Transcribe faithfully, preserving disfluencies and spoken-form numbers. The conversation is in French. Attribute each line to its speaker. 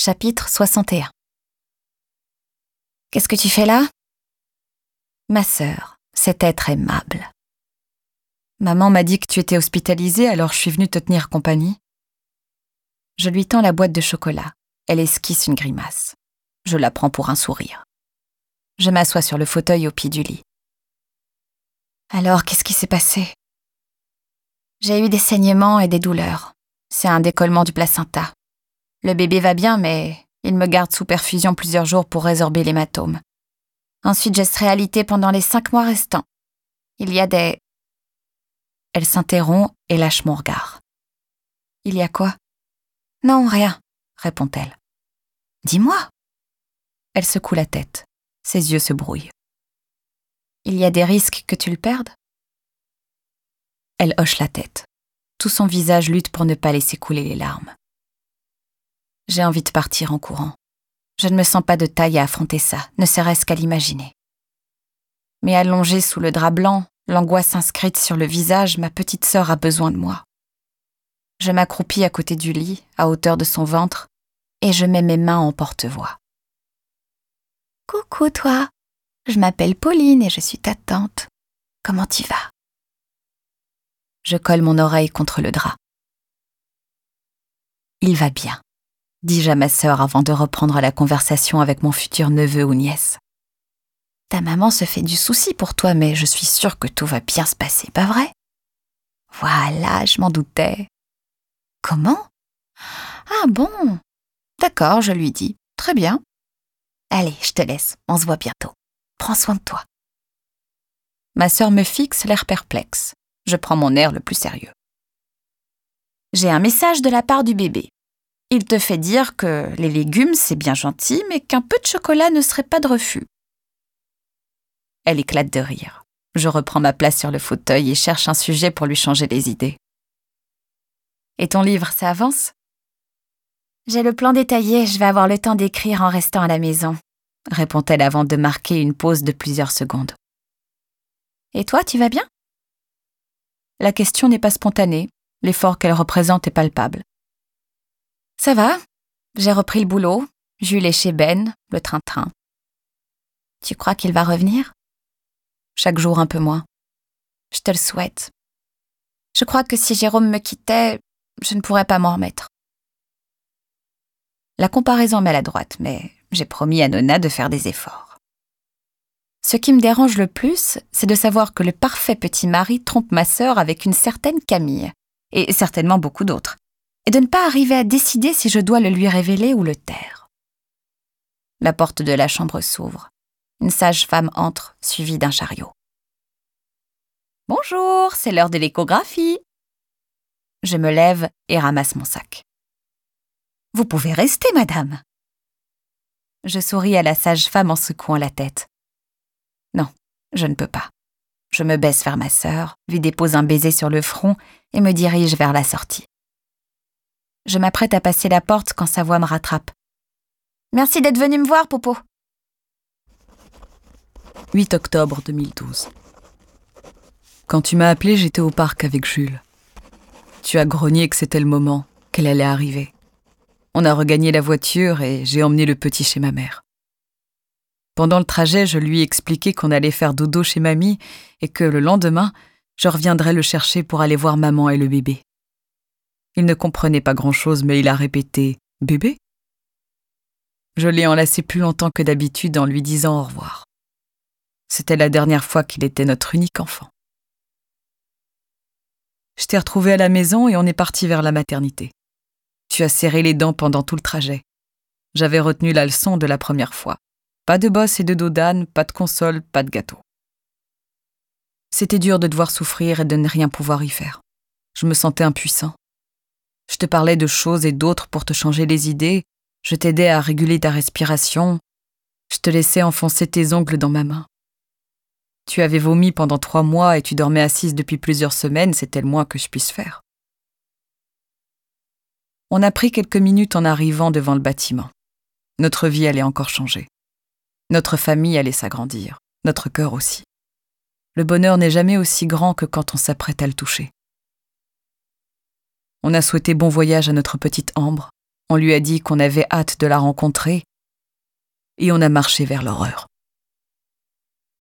Speaker 1: Chapitre soixante et un. Qu'est-ce que tu fais là? Ma sœur, cet être aimable. Maman m'a dit que tu étais hospitalisée, alors je suis venue te tenir compagnie. Je lui tends la boîte de chocolat. Elle esquisse une grimace. Je la prends pour un sourire. Je m'assois sur le fauteuil au pied du lit. Alors, qu'est-ce qui s'est passé? J'ai eu des saignements et des douleurs. C'est un décollement du placenta. Le bébé va bien, mais il me garde sous perfusion plusieurs jours pour résorber l'hématome. Ensuite, je serai alitée pendant les cinq mois restants. Il y a des... Elle s'interrompt et lâche mon regard. Il y a quoi? Non, rien, répond-elle. Dis-moi. Elle secoue la tête. Ses yeux se brouillent. Il y a des risques que tu le perdes? Elle hoche la tête. Tout son visage lutte pour ne pas laisser couler les larmes. J'ai envie de partir en courant. Je ne me sens pas de taille à affronter ça, ne serait-ce qu'à l'imaginer. Mais allongée sous le drap blanc, l'angoisse inscrite sur le visage, ma petite sœur a besoin de moi. Je m'accroupis à côté du lit, à hauteur de son ventre, et je mets mes mains en porte-voix. « Coucou toi, je m'appelle Pauline et je suis ta tante. Comment tu vas ?» Je colle mon oreille contre le drap. « Il va bien. » dis-je à ma sœur avant de reprendre la conversation avec mon futur neveu ou nièce. Ta maman se fait du souci pour toi, mais je suis sûre que tout va bien se passer, pas vrai? Voilà, je m'en doutais. Comment? Ah bon? D'accord, je lui dis. Très bien. Allez, je te laisse, on se voit bientôt. Prends soin de toi. Ma sœur me fixe, l'air perplexe. Je prends mon air le plus sérieux. J'ai un message de la part du bébé. Il te fait dire que les légumes, c'est bien gentil, mais qu'un peu de chocolat ne serait pas de refus. Elle éclate de rire. Je reprends ma place sur le fauteuil et cherche un sujet pour lui changer les idées. Et ton livre, ça avance? J'ai le plan détaillé, je vais avoir le temps d'écrire en restant à la maison, répond-elle avant de marquer une pause de plusieurs secondes. Et toi, tu vas bien? La question n'est pas spontanée, l'effort qu'elle représente est palpable. Ça va, j'ai repris le boulot, Jules est chez Ben, le train-train. Tu crois qu'il va revenir? Chaque jour un peu moins. Je te le souhaite. Je crois que si Jérôme me quittait, je ne pourrais pas m'en remettre. La comparaison est maladroite, mais j'ai promis à Nona de faire des efforts. Ce qui me dérange le plus, c'est de savoir que le parfait petit mari trompe ma sœur avec une certaine Camille, et certainement beaucoup d'autres, et de ne pas arriver à décider si je dois le lui révéler ou le taire. La porte de la chambre s'ouvre. Une sage-femme entre, suivie d'un chariot. « Bonjour, c'est l'heure de l'échographie. » Je me lève et ramasse mon sac. « Vous pouvez rester, madame. » Je souris à la sage-femme en secouant la tête. Non, je ne peux pas. Je me baisse vers ma sœur, lui dépose un baiser sur le front et me dirige vers la sortie. Je m'apprête à passer la porte quand sa voix me rattrape. « Merci d'être venu me voir, Popo. »
Speaker 2: huit octobre deux mille douze. Quand tu m'as appelé, j'étais au parc avec Jules. Tu as grogné que c'était le moment, qu'elle allait arriver. On a regagné la voiture et j'ai emmené le petit chez ma mère. Pendant le trajet, je lui ai expliqué qu'on allait faire dodo chez mamie et que le lendemain, je reviendrais le chercher pour aller voir maman et le bébé. Il ne comprenait pas grand-chose, mais il a répété « Bébé ?» Je l'ai enlacé plus longtemps que d'habitude en lui disant au revoir. C'était la dernière fois qu'il était notre unique enfant. Je t'ai retrouvé à la maison et on est parti vers la maternité. Tu as serré les dents pendant tout le trajet. J'avais retenu la leçon de la première fois. Pas de bosse et de dos d'âne, pas de console, pas de gâteau. C'était dur de devoir souffrir et de ne rien pouvoir y faire. Je me sentais impuissant. Je te parlais de choses et d'autres pour te changer les idées. Je t'aidais à réguler ta respiration. Je te laissais enfoncer tes ongles dans ma main. Tu avais vomi pendant trois mois et tu dormais assise depuis plusieurs semaines, c'était le moins que je puisse faire. On a pris quelques minutes en arrivant devant le bâtiment. Notre vie allait encore changer. Notre famille allait s'agrandir, notre cœur aussi. Le bonheur n'est jamais aussi grand que quand on s'apprête à le toucher. On a souhaité bon voyage à notre petite Ambre. On lui a dit qu'on avait hâte de la rencontrer et on a marché vers l'horreur.